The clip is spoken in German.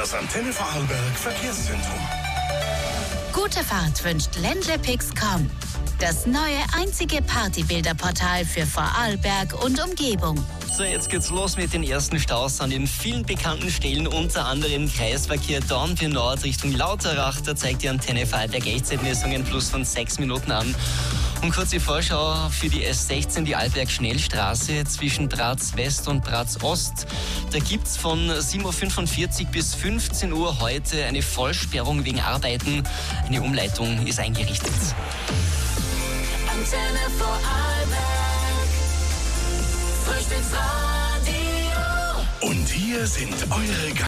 Das Antenne Vorarlberg Verkehrszentrum. Gute Fahrt wünscht Ländlepix.com. Das neue einzige Partybilderportal für Vorarlberg und Umgebung. So, jetzt geht's los mit den ersten Staus an den vielen bekannten Stellen, unter anderem Kreisverkehr Dornbirn Nord Richtung Lauterach. Da zeigt die Antenne Vorarlberg Echtzeitmessungen plus von 6 Minuten an. Und kurz die Vorschau für die S16, die Alberg-Schnellstraße zwischen Bratz West und Bratz Ost. Da gibt's von 7.45 Uhr bis 15 Uhr heute eine Vollsperrung wegen Arbeiten. Eine Umleitung ist eingerichtet. Antenne Vorarlberg, Frühstücksradio. Und hier sind eure